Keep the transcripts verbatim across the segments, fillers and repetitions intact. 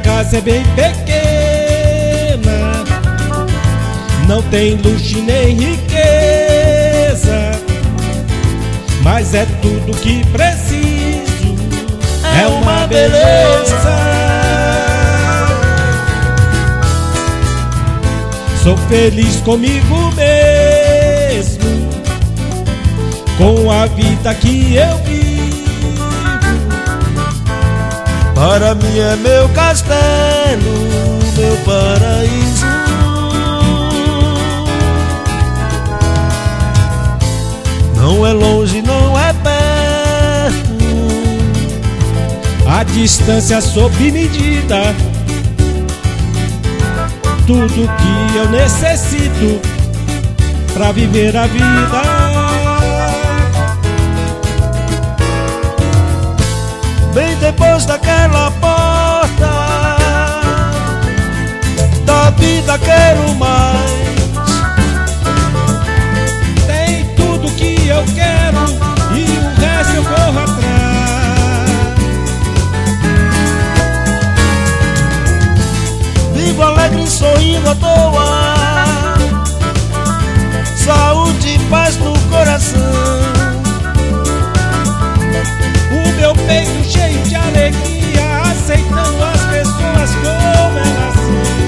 casa é bem pequena, não tem luxo nem riqueza, mas é tudo que preciso, é uma beleza. Sou feliz comigo mesmo, com a vida que eu vivo. Para mim é meu castelo, meu paraíso. Não é longe, não é perto, a distância sob medida. Tudo que eu necessito pra viver a vida. Bem depois daquela porta da vida quero mais. Tem tudo que eu quero e o resto eu corro atrás. Vivo alegre sorrindo à toa, saúde e paz no coração. O meu peito cheio de alegria, aceitando as pessoas como elas são.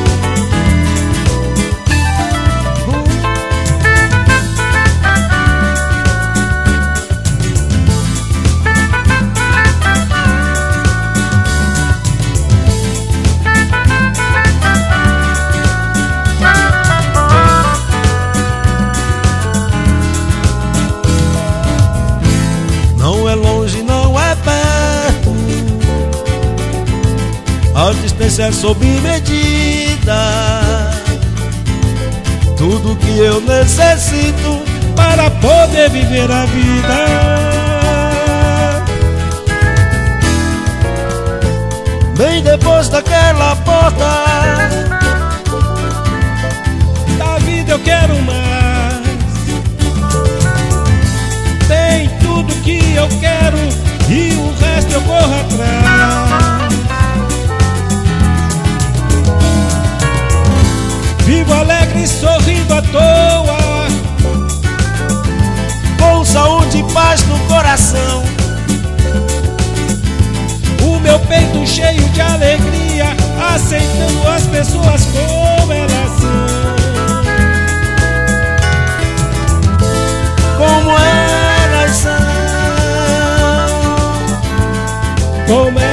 Não é longe, não é perto, a distância é sob medida. Tudo que eu necessito para poder viver a vida. Bem depois daquela porta da vida eu quero mais. Tem tudo que eu quero e o resto eu corro atrás. Vivo alegre sorrindo à toa, com saúde e paz no coração. O meu peito cheio de alegria, aceitando as pessoas como elas são. Como elas são, como